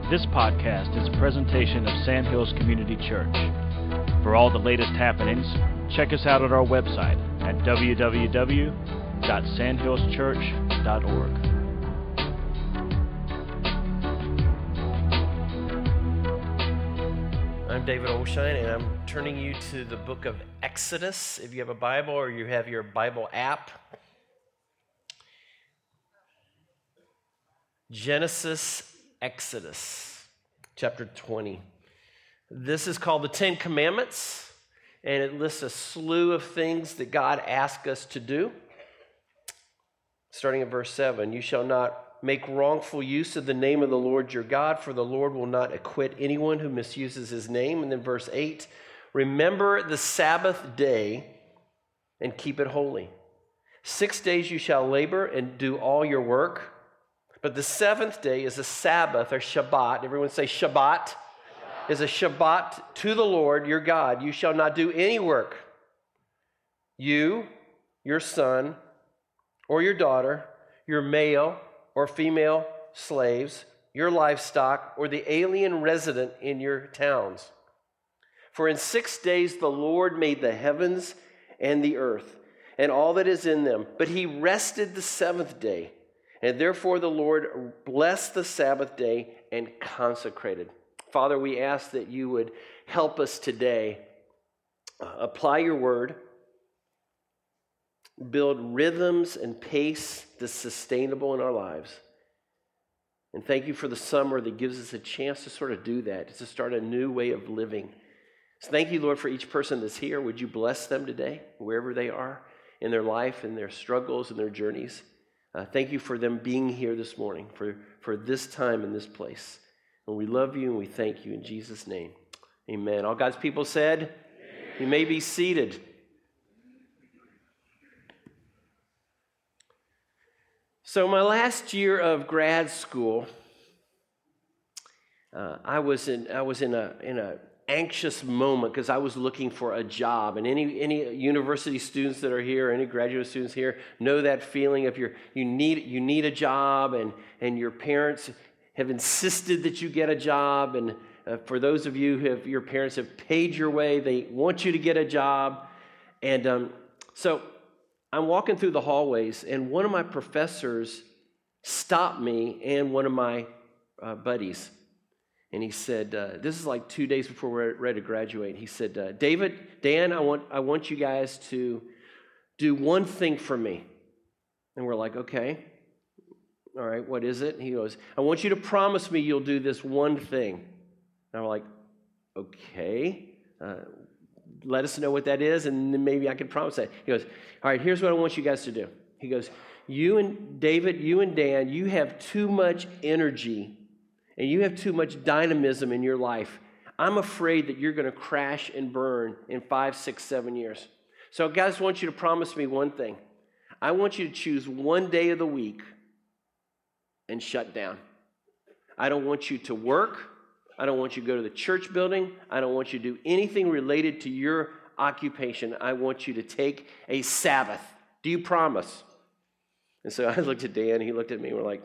This podcast is a presentation of Sandhills Community Church. For all the latest happenings, check us out at our website at www.sandhillschurch.org. I'm David Olshine, and I'm turning you to the book of Exodus. If you have a Bible or you have your Bible app, Genesis, Exodus, chapter 20. This is called the Ten Commandments, and it lists a slew of things that God asked us to do. Starting at verse 7, you shall not make wrongful use of the name of the Lord your God, for the Lord will not acquit anyone who misuses his name. And then verse 8, remember the Sabbath day and keep it holy. 6 days you shall labor and do all your work, but the seventh day is a Sabbath or Shabbat. Everyone say Shabbat. Is a Shabbat to the Lord your God. You shall not do any work. You, your son, or your daughter, your male or female slaves, your livestock, or the alien resident in your towns. For in 6 days the Lord made the heavens and the earth, and all that is in them. But he rested the seventh day, and therefore the Lord blessed the Sabbath day and consecrated. Father, we ask that you would help us today apply your word, build rhythms and pace that's sustainable in our lives. And thank you for the summer that gives us a chance to sort of do that, to start a new way of living. So thank you, Lord, for each person that's here. Would you bless them today, wherever they are in their life, in their struggles, and their journeys. Thank you for them being here this morning, for this time in this place. And we love you and we thank you in Jesus' name. Amen. All God's people said, amen. You may be seated. So my last year of grad school, I was in a anxious moment because I was looking for a job. And any university students that are here, any graduate students here, know that feeling of you need a job, and your parents have insisted that you get a job. And for those of you your parents have paid your way, they want you to get a job. And so I'm walking through the hallways, and one of my professors stopped me and one of my buddies. And he said, this is like 2 days before we're ready to graduate. He said, Dan, I want you guys to do one thing for me. And we're like, okay. All right, what is it? And he goes, I want you to promise me you'll do this one thing. And I'm like, okay. Let us know what that is, and then maybe I can promise that. He goes, all right, here's what I want you guys to do. He goes, you and David, you and Dan, you have too much energy and you have too much dynamism in your life. I'm afraid that you're going to crash and burn in 5, 6, 7 years. So guys, I want you to promise me one thing. I want you to choose one day of the week and shut down. I don't want you to work. I don't want you to go to the church building. I don't want you to do anything related to your occupation. I want you to take a Sabbath. Do you promise? And so I looked at Dan, he looked at me, and we're like,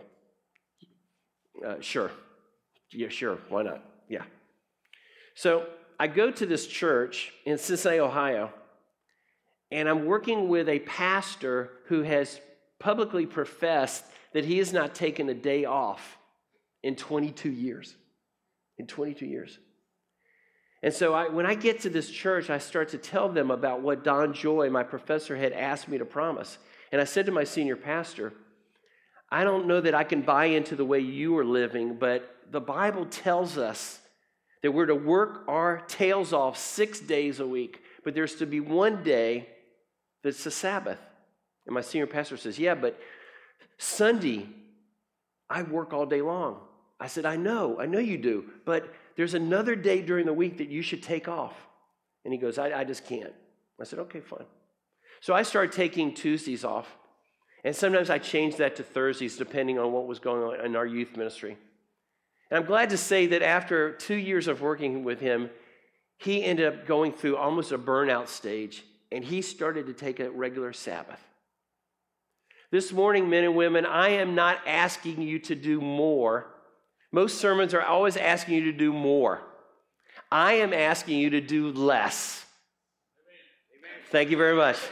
sure. Yeah, sure. Why not? Yeah. So I go to this church in Cincinnati, Ohio, and I'm working with a pastor who has publicly professed that he has not taken a day off in 22 years. In 22 years. And so when I get to this church, I start to tell them about what Don Joy, my professor, had asked me to promise. And I said to my senior pastor, I don't know that I can buy into the way you are living, but the Bible tells us that we're to work our tails off 6 days a week, but there's to be one day that's the Sabbath. And my senior pastor says, yeah, but Sunday, I work all day long. I said, I know you do, but there's another day during the week that you should take off. And he goes, I just can't. I said, okay, fine. So I started taking Tuesdays off, and sometimes I changed that to Thursdays depending on what was going on in our youth ministry. And I'm glad to say that after 2 years of working with him, he ended up going through almost a burnout stage, and he started to take a regular Sabbath. This morning, men and women, I am not asking you to do more Most sermons are always asking you to do more. I am asking you to do less. Thank you very much.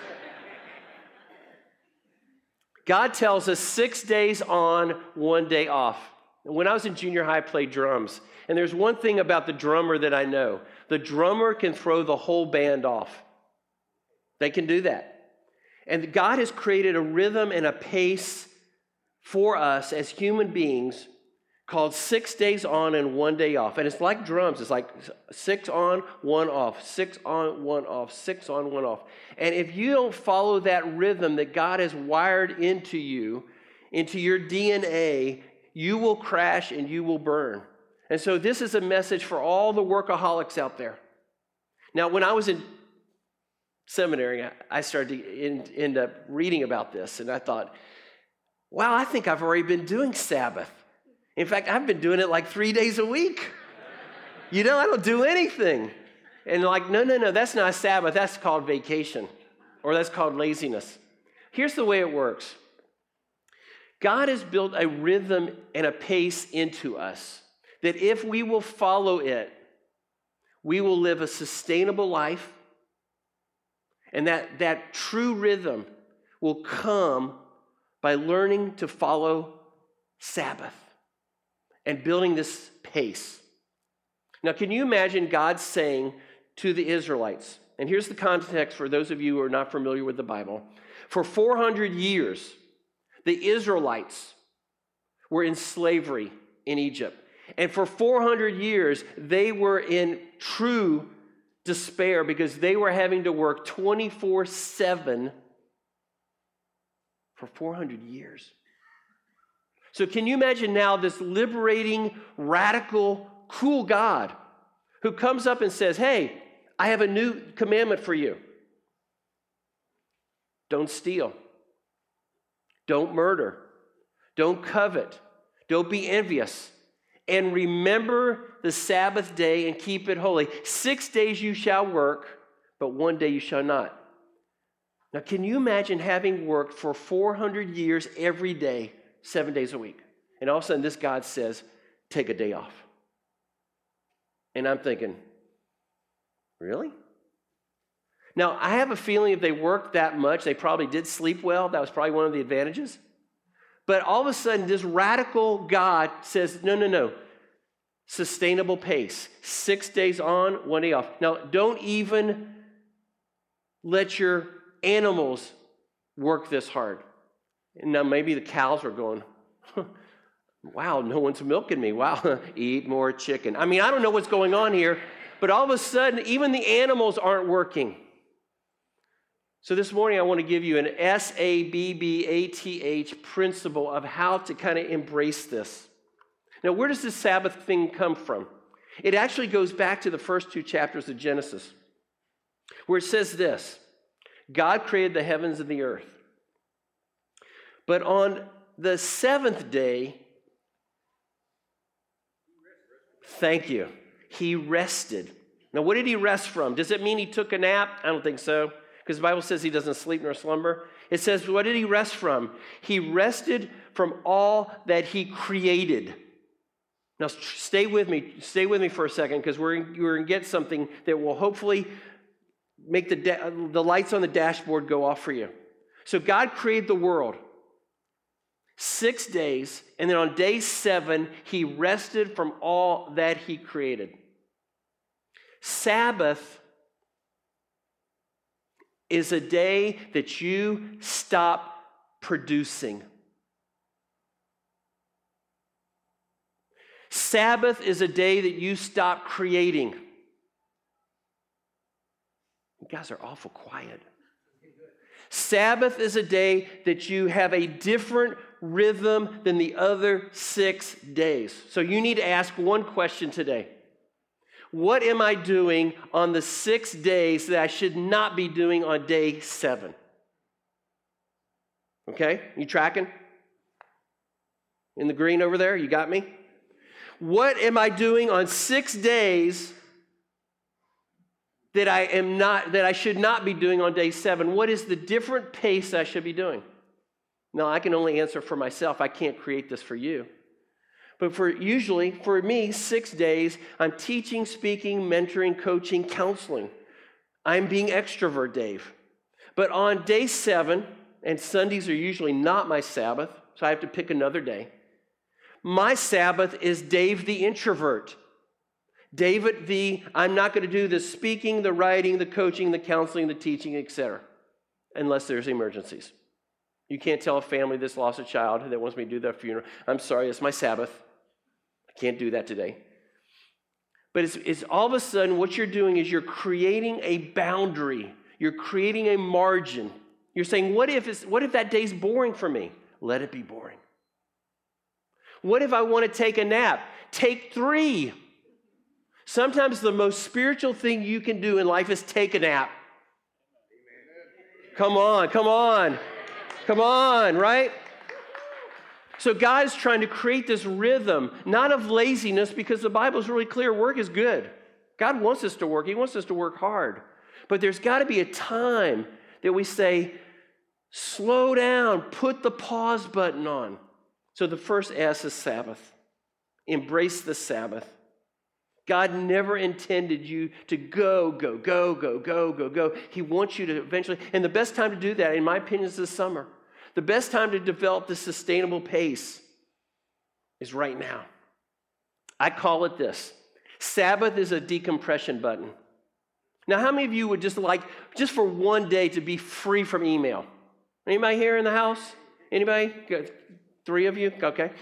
God tells us 6 days on, 1 day off. When I was in junior high, I played drums. And there's one thing about the drummer that I know. The drummer can throw the whole band off. They can do that. And God has created a rhythm and a pace for us as human beings called 6 days on and 1 day off. And it's like drums. It's like 6 on, 1 off, 6 on, 1 off, 6 on, 1 off. And if you don't follow that rhythm that God has wired into you, into your DNA, you will crash and you will burn. And so this is a message for all the workaholics out there. Now, when I was in seminary, I started to end up reading about this, and I thought, wow, I think I've already been doing Sabbath. In fact, I've been doing it like 3 days a week. I don't do anything. And like, no, that's not a Sabbath. That's called vacation, or that's called laziness. Here's the way it works. God has built a rhythm and a pace into us that if we will follow it, we will live a sustainable life, and that true rhythm will come by learning to follow Sabbath and building this pace. Now, can you imagine God saying to the Israelites, and here's the context for those of you who are not familiar with the Bible, for 400 years, the Israelites were in slavery in Egypt. And for 400 years, they were in true despair because they were having to work 24/7 for 400 years. So can you imagine now this liberating, radical, cool God who comes up and says, hey, I have a new commandment for you. Don't steal. Don't murder. Don't covet. Don't be envious. And remember the Sabbath day and keep it holy. 6 days you shall work, but 1 day you shall not. Now, can you imagine having worked for 400 years every day, 7 days a week? And all of a sudden, this God says, take a day off. And I'm thinking, really? Now, I have a feeling if they worked that much, they probably did sleep well. That was probably one of the advantages. But all of a sudden, this radical God says, no. Sustainable pace. 6 days on, 1 day off. Now, don't even let your animals work this hard. And now maybe the cows are going, wow, no one's milking me. Wow, eat more chicken. I mean, I don't know what's going on here, but all of a sudden, even the animals aren't working. So this morning, I want to give you an SABBATH principle of how to kind of embrace this. Now, where does this Sabbath thing come from? It actually goes back to the first 2 chapters of Genesis, where it says this: God created the heavens and the earth. But on the 7th day, thank you, he rested. Now, what did he rest from? Does it mean he took a nap? I don't think so, because the Bible says he doesn't sleep nor slumber. It says, what did he rest from? He rested from all that he created. Now, stay with me for a second, because we're going to get something that will hopefully make the lights on the dashboard go off for you. So God created the world 6 days, and then on day 7, he rested from all that he created. Sabbath is a day that you stop producing. Sabbath is a day that you stop creating. You guys are awful quiet. Sabbath is a day that you have a different rhythm than the other 6 days. So you need to ask one question today. What am I doing on the 6 days that I should not be doing on day 7? Okay, you tracking? In the green over there, you got me? What am I doing on 6 days that I should not be doing on day 7? What is the different pace I should be doing? Now, I can only answer for myself. I can't create this for you. But for me, 6 days, I'm teaching, speaking, mentoring, coaching, counseling. I'm being extrovert, Dave. But on day 7, and Sundays are usually not my Sabbath, so I have to pick another day. My Sabbath is Dave the introvert. David the, I'm not going to do the speaking, the writing, the coaching, the counseling, the teaching, etc. Unless there's emergencies. You can't tell a family that's lost a child that wants me to do their funeral. I'm sorry, it's my Sabbath. I can't do that today. But it's all of a sudden what you're doing is you're creating a boundary. You're creating a margin. You're saying, what if that day's boring for me? Let it be boring. What if I want to take a nap? Take 3. Sometimes the most spiritual thing you can do in life is take a nap. Come on, right? So God is trying to create this rhythm, not of laziness, because the Bible is really clear, work is good. God wants us to work. He wants us to work hard. But there's got to be a time that we say, slow down, put the pause button on. So the first S is Sabbath. Embrace the Sabbath. God never intended you to go. He wants you to eventually, and the best time to do that, in my opinion, is this summer. The best time to develop this sustainable pace is right now. I call it this. Sabbath is a decompression button. Now, how many of you would just for one day, to be free from email? Anybody here in the house? Anybody? Good. 3 of you? Okay.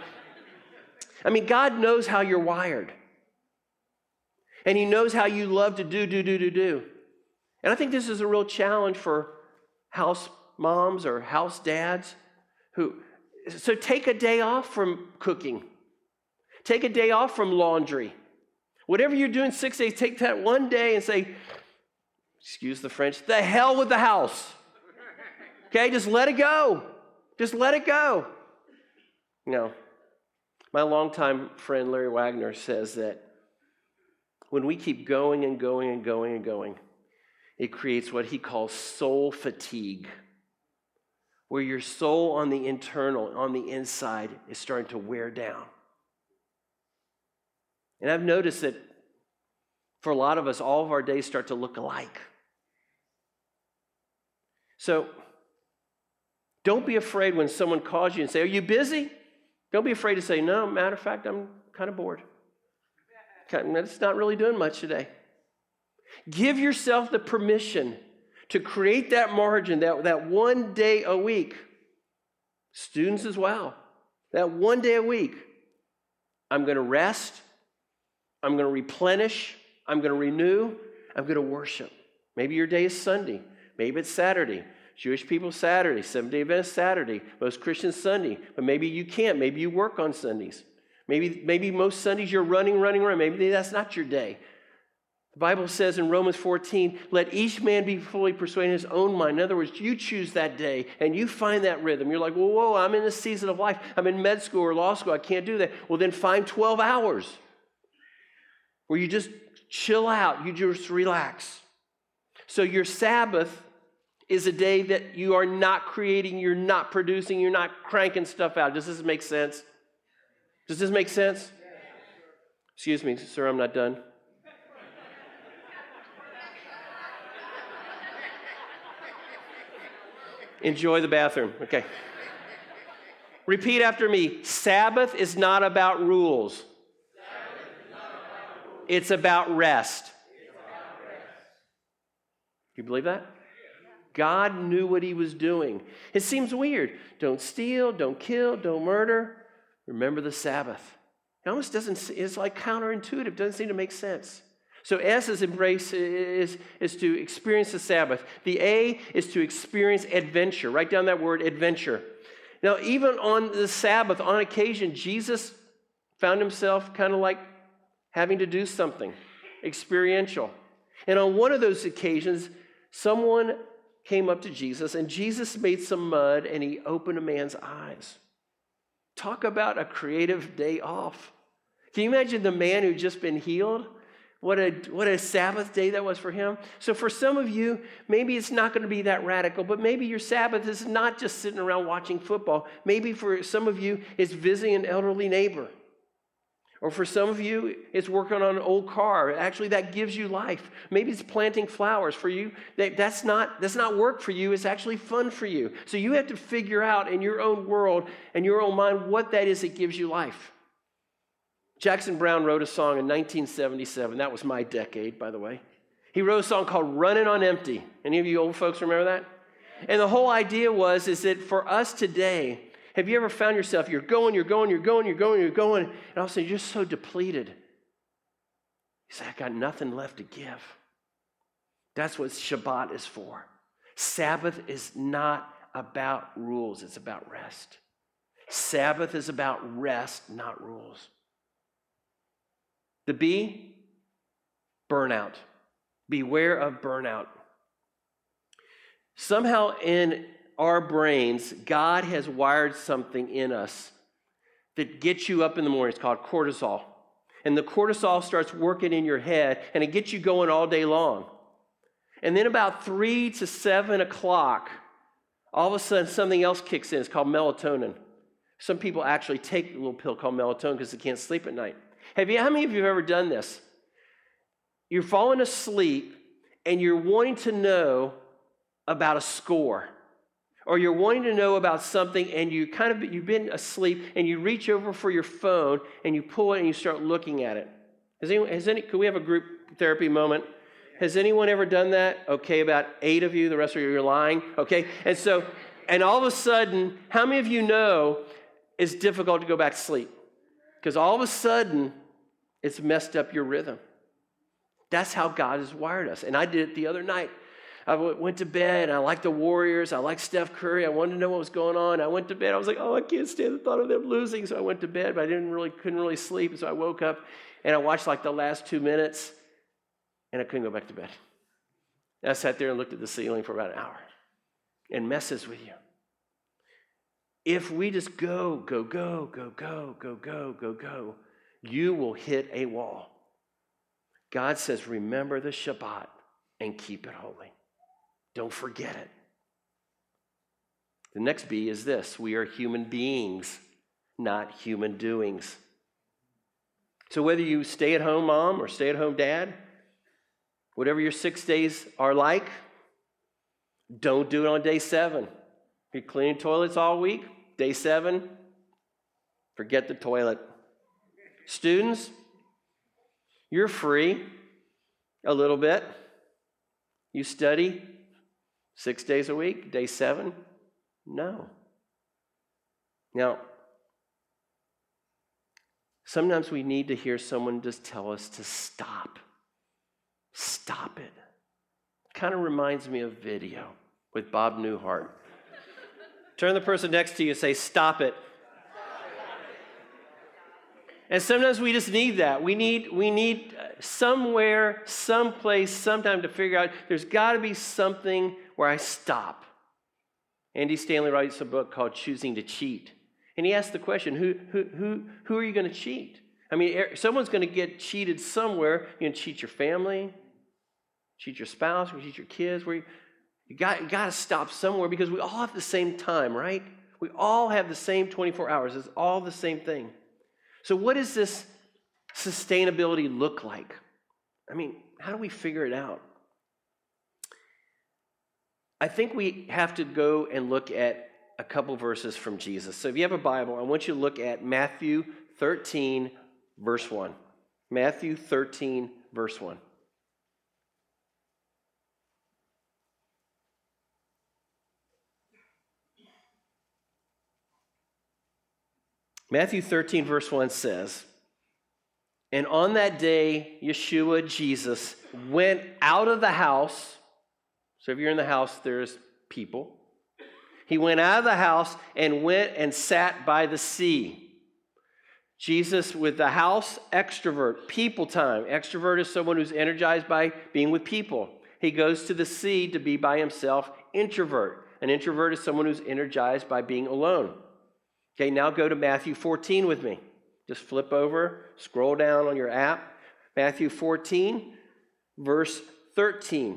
God knows how you're wired. And He knows how you love to do. And I think this is a real challenge for house moms or house dads so take a day off from cooking. Take a day off from laundry. Whatever you're doing 6 days, take that one day and say, excuse the French, the hell with the house. Okay, just let it go. Just let it go. No. My longtime friend Larry Wagner says that when we keep going, it creates what he calls soul fatigue, where your soul on the inside is starting to wear down. And I've noticed that for a lot of us, all of our days start to look alike. So don't be afraid when someone calls you and say, are you busy? Don't be afraid to say, no, matter of fact, I'm kind of bored. It's not really doing much today. Give yourself the permission to create that margin, that one day a week. Students as well. That one day a week. I'm going to rest. I'm going to replenish. I'm going to renew. I'm going to worship. Maybe your day is Sunday. Maybe it's Saturday. Jewish people Saturday. Seventh-day Adventist Saturday. Most Christians Sunday. But maybe you can't. Maybe you work on Sundays. Maybe most Sundays you're running. Maybe that's not your day. The Bible says in Romans 14, let each man be fully persuaded in his own mind. In other words, you choose that day and you find that rhythm. You're like, whoa, I'm in a season of life. I'm in med school or law school. I can't do that. Well, then find 12 hours where you just chill out. You just relax. So your Sabbath is a day that you are not creating, you're not producing, you're not cranking stuff out. Does this make sense? Does this make sense? Excuse me, sir, I'm not done. Enjoy the bathroom. Okay. Repeat after me. Sabbath is not about rules. It's about rest. You believe that? God knew what He was doing. It seems weird. Don't steal, don't kill, don't murder. Remember the Sabbath. It almost doesn't, it's like counterintuitive. It doesn't seem to make sense. So S is embrace, is to experience the Sabbath. The A is to experience adventure. Write down that word, adventure. Now, even on the Sabbath, on occasion, Jesus found Himself kind of like having to do something experiential. And on one of those occasions, someone came up to Jesus, and Jesus made some mud, and He opened a man's eyes. Talk about a creative day off. Can you imagine the man who'd just been healed? What a Sabbath day that was for him. So for some of you, maybe it's not going to be that radical, but maybe your Sabbath is not just sitting around watching football. Maybe for some of you, it's visiting an elderly neighbor. Or for some of you, it's working on an old car. Actually, that gives you life. Maybe it's planting flowers for you. That's not work for you. It's actually fun for you. So you have to figure out in your own world and your own mind what that is that gives you life. Jackson Browne wrote a song in 1977. That was my decade, by the way. He wrote a song called Running on Empty. Any of you old folks remember that? And the whole idea is that for us today, have you ever found yourself, you're going, and all of a sudden you're just so depleted. You say, I got nothing left to give. That's what Shabbat is for. Sabbath is not about rules, it's about rest. Sabbath is about rest, not rules. The B, burnout. Beware of burnout. Somehow in our brains, God has wired something in us that gets you up in the morning. It's called cortisol. And the cortisol starts working in your head, and it gets you going all day long. And then about 3 to 7 o'clock, all of a sudden something else kicks in. It's called melatonin. Some people actually take a little pill called melatonin because they can't sleep at night. How many of you have ever done this? You're falling asleep, and you're wanting to know about a score. Or you're wanting to know about something, and you've been asleep, and you reach over for your phone, and you pull it, and you start looking at it. Could we have a group therapy moment? Has anyone ever done that? Okay, about 8 of you. The rest of you are lying. Okay, and all of a sudden, how many of you know it's difficult to go back to sleep? Because all of a sudden, it's messed up your rhythm. That's how God has wired us. And I did it the other night. I went to bed, and I liked the Warriors. I liked Steph Curry. I wanted to know what was going on. I went to bed. I was like, I can't stand the thought of them losing. So I went to bed, but I couldn't really sleep. And so I woke up, and I watched the last 2 minutes, and I couldn't go back to bed. And I sat there and looked at the ceiling for about an hour. It messes with you. If we just go, you will hit a wall. God says, remember the Shabbat and keep it holy. Don't forget it. The next B is this: we are human beings, not human doings. So whether you stay-at-home mom or stay-at-home dad, whatever your 6 days are like, don't do it on day 7. If you're cleaning toilets all week, day 7, forget the toilet. Students, you're free a little bit. You study 6 days a week, day 7, no. Now, sometimes we need to hear someone just tell us to stop. Stop it. Kind of reminds me of Video with Bob Newhart. Turn the person next to you and say, stop it. And sometimes we just need that. We need somewhere, someplace, sometime to figure out there's got to be something where I stop. Andy Stanley writes a book called Choosing to Cheat. And he asks the question, who are you going to cheat? I mean, someone's going to get cheated somewhere. You're going to cheat your family, cheat your spouse, or cheat your kids. You got to stop somewhere, because we all have the same time, right? We all have the same 24 hours. It's all the same thing. So what does this sustainability look like? I mean, how do we figure it out? I think we have to go and look at a couple verses from Jesus. So if you have a Bible, I want you to look at Matthew 13, verse 1. Matthew 13, verse 1. Matthew 13, verse 1 says, and on that day, Yeshua, Jesus, went out of the house. So if you're in the house, there's people. He went out of the house and went and sat by the sea. Jesus with the house, extrovert, people time. Extrovert is someone who's energized by being with people. He goes to the sea to be by himself, introvert. An introvert is someone who's energized by being alone. Okay, now go to Matthew 14 with me. Just flip over, scroll down on your app. Matthew 14, verse 13.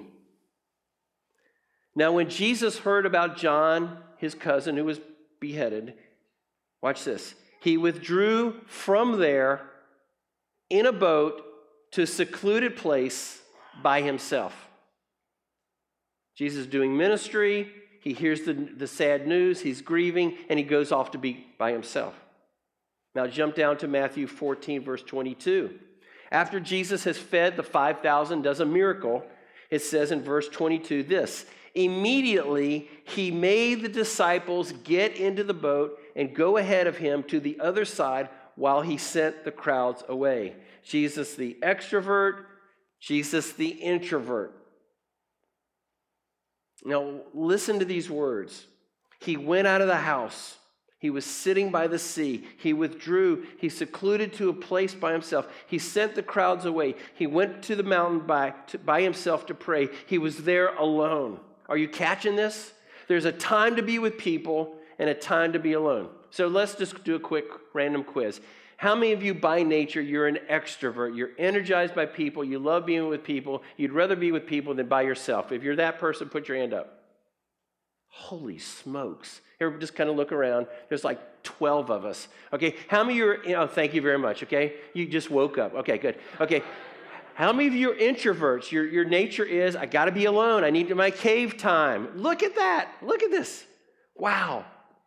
Now, when Jesus heard about John, his cousin, who was beheaded, watch this. He withdrew from there in a boat to a secluded place by himself. Jesus is doing ministry. He hears the sad news. He's grieving, and he goes off to be by himself. Now jump down to Matthew 14, verse 22. After Jesus has fed the 5,000, does a miracle, it says in verse 22 this: immediately he made the disciples get into the boat and go ahead of him to the other side while he sent the crowds away. Jesus the extrovert, Jesus the introvert. Now listen to these words. He went out of the house. He was sitting by the sea. He withdrew. He secluded to a place by himself. He sent the crowds away. He went to the mountain by himself to pray. He was there alone. Are you catching this? There's a time to be with people and a time to be alone. So let's just do a quick random quiz. How many of you by nature, you're an extrovert? You're energized by people. You love being with people. You'd rather be with people than by yourself. If you're that person, put your hand up. Holy smokes. Here, just kind of look around. There's like 12 of us. Okay, how many of you are, thank you very much, okay? You just woke up. Okay, good. Okay, how many of you are introverts? Your nature is, I got to be alone. I need my cave time. Look at that. Look at this. Wow.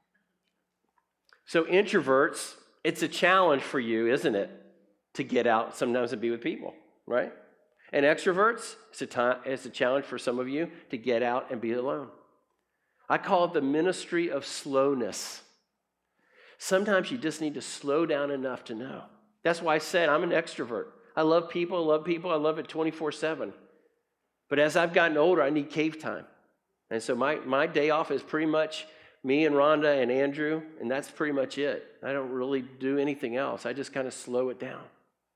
So introverts, it's a challenge for you, isn't it, to get out sometimes and be with people, right? And extroverts, it's a challenge for some of you to get out and be alone. I call it the ministry of slowness. Sometimes you just need to slow down enough to know. That's why I said I'm an extrovert. I love people. I love it 24/7. But as I've gotten older, I need cave time. And so my day off is pretty much me and Rhonda and Andrew, and that's pretty much it. I don't really do anything else. I just kind of slow it down.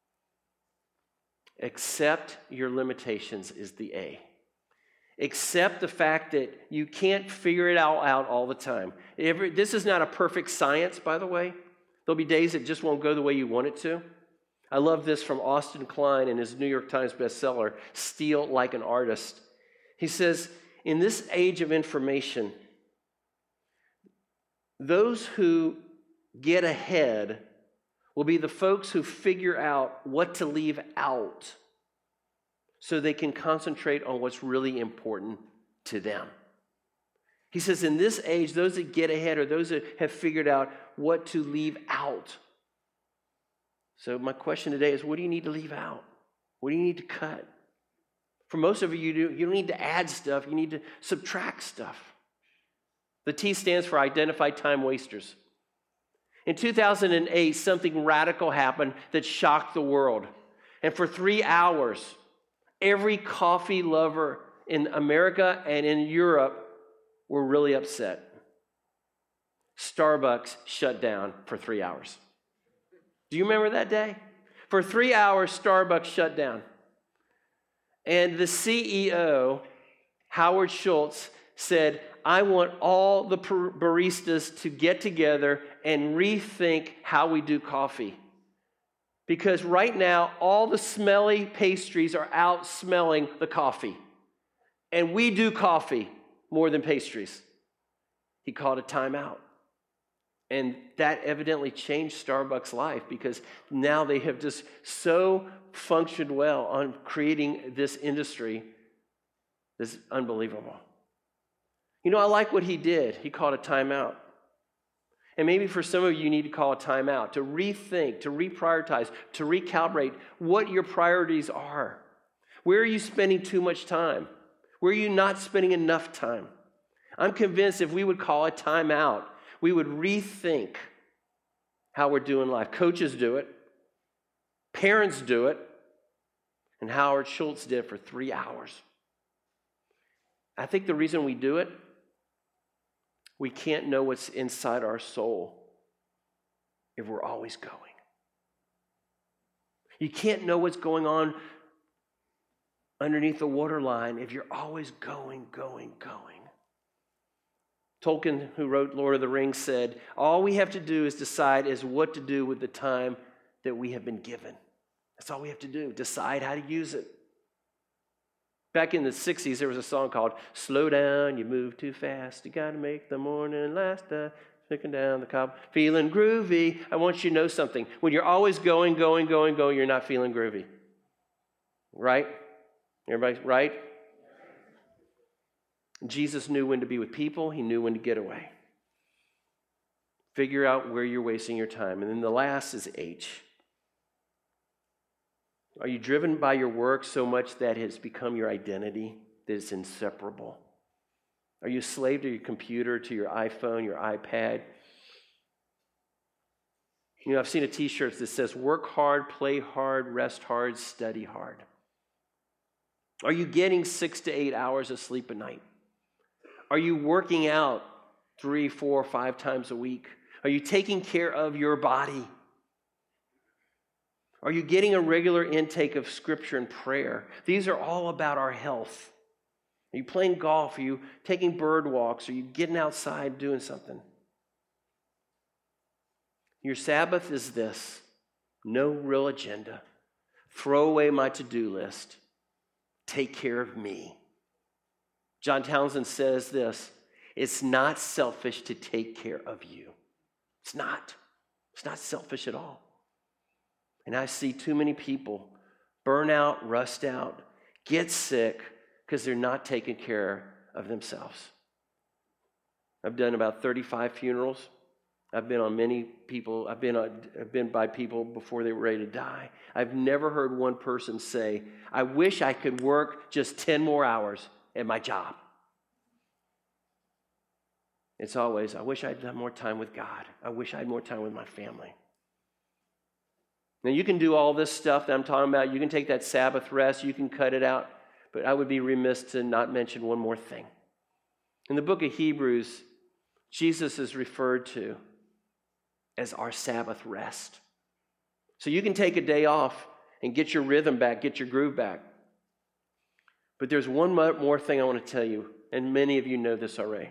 Accept your limitations is the A. Accept the fact that you can't figure it out all the time. This is not a perfect science, by the way. There'll be days it just won't go the way you want it to. I love this from Austin Klein in his New York Times bestseller, Steal Like an Artist. He says, in this age of information, those who get ahead will be the folks who figure out what to leave out so they can concentrate on what's really important to them. He says in this age, those that get ahead are those that have figured out what to leave out. So my question today is, what do you need to leave out? What do you need to cut? For most of you, you don't need to add stuff. You need to subtract stuff. The T stands for identified time wasters. In 2008, something radical happened that shocked the world. And for 3 hours, every coffee lover in America and in Europe were really upset. Starbucks shut down for 3 hours. Do you remember that day? For 3 hours, Starbucks shut down. And the CEO, Howard Schultz, said, I want all the baristas to get together and rethink how we do coffee. Because right now, all the smelly pastries are out smelling the coffee. And we do coffee more than pastries. He called a timeout. And that evidently changed Starbucks' life because now they have just so functioned well on creating this industry that's unbelievable. You know, I like what he did. He called a timeout. And maybe for some of you, you need to call a timeout, to rethink, to reprioritize, to recalibrate what your priorities are. Where are you spending too much time? Where are you not spending enough time? I'm convinced if we would call a timeout, we would rethink how we're doing life. Coaches do it. Parents do it. And Howard Schultz did it for 3 hours. I think the reason we do it, we can't know what's inside our soul if we're always going. You can't know what's going on underneath the waterline if you're always going. Tolkien, who wrote Lord of the Rings, said, all we have to do is decide is what to do with the time that we have been given. That's all we have to do, decide how to use it. Back in the 60s, there was a song called Slow Down, You Move Too Fast, You Gotta Make the Morning Last. Sticking down the cob, feeling groovy. I want you to know something. When you're always going, you're not feeling groovy. Right? Everybody, right? Jesus knew when to be with people. He knew when to get away. Figure out where you're wasting your time. And then the last is H. Are you driven by your work so much that it's become your identity, that it's inseparable? Are you a slave to your computer, to your iPhone, your iPad? You know, I've seen a t-shirt that says, work hard, play hard, rest hard, study hard. Are you getting 6 to 8 hours of sleep a night? Are you working out 3, 4, 5 times a week? Are you taking care of your body? Are you getting a regular intake of scripture and prayer? These are all about our health. Are you playing golf? Are you taking bird walks? Are you getting outside doing something? Your Sabbath is this: no real agenda. Throw away my to-do list. Take care of me. John Townsend says this: it's not selfish to take care of you. It's not. It's not selfish at all. And I see too many people burn out, rust out, get sick because they're not taking care of themselves. I've done about 35 funerals. I've been on many people. I've been by people before they were ready to die. I've never heard one person say, I wish I could work just 10 more hours at my job. It's always, I wish I'd done more time with God. I wish I had more time with my family. Now, you can do all this stuff that I'm talking about. You can take that Sabbath rest. You can cut it out. But I would be remiss to not mention one more thing. In the book of Hebrews, Jesus is referred to as our Sabbath rest. So you can take a day off and get your rhythm back, get your groove back. But there's one more thing I want to tell you, and many of you know this already.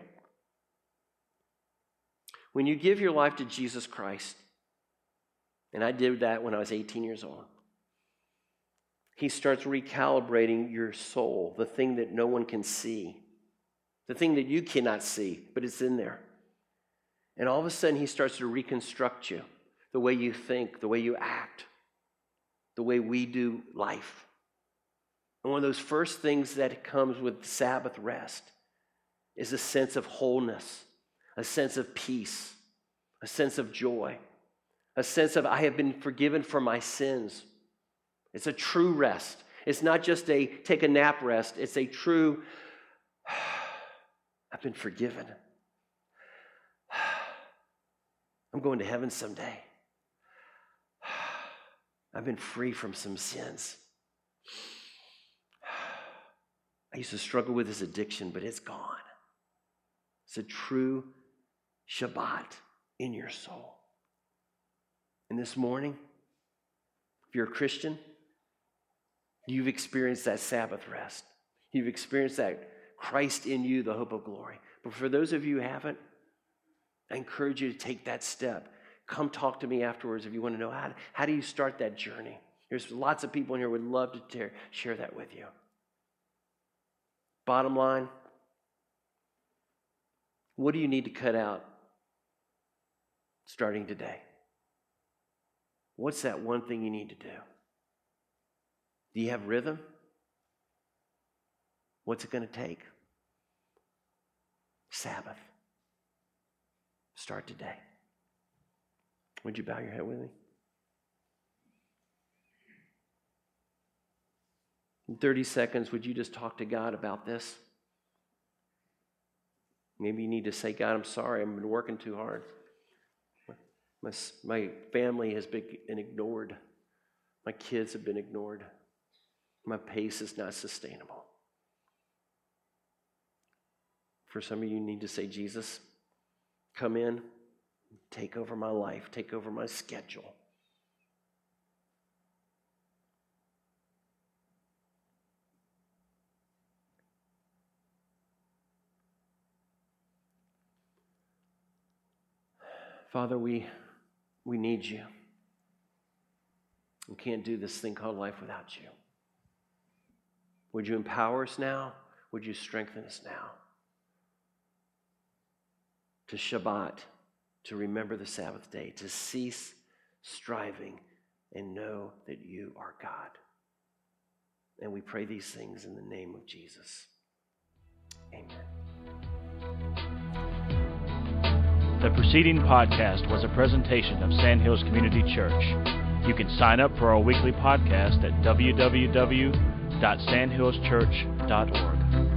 When you give your life to Jesus Christ, and I did that when I was 18 years old, He starts recalibrating your soul, the thing that no one can see, the thing that you cannot see, but it's in there. And all of a sudden, He starts to reconstruct you, the way you think, the way you act, the way we do life. And one of those first things that comes with Sabbath rest is a sense of wholeness, a sense of peace, a sense of joy, a sense of I have been forgiven for my sins. It's a true rest. It's not just a take a nap rest. It's a true, I've been forgiven. I'm going to heaven someday. I've been free from some sins. I used to struggle with this addiction, but it's gone. It's a true Shabbat in your soul. And this morning, if you're a Christian, you've experienced that Sabbath rest. You've experienced that Christ in you, the hope of glory. But for those of you who haven't, I encourage you to take that step. Come talk to me afterwards if you want to know how do you start that journey. There's lots of people in here who would love to share that with you. Bottom line, what do you need to cut out starting today? What's that one thing you need to do? Do you have rhythm? What's it going to take? Sabbath. Start today. Would you bow your head with me? In 30 seconds, would you just talk to God about this? Maybe you need to say, God, I'm sorry, I've been working too hard. My family has been ignored. My kids have been ignored. My pace is not sustainable. For some of you, you need to say, Jesus, come in, take over my life, take over my schedule. Father, we need you. We can't do this thing called life without you. Would you empower us now? Would you strengthen us now? To Shabbat to remember the Sabbath day, to cease striving and know that you are God. And we pray these things in the name of Jesus. Amen. The preceding podcast was a presentation of Sandhills Community Church. You can sign up for our weekly podcast at www.sandhillschurch.org.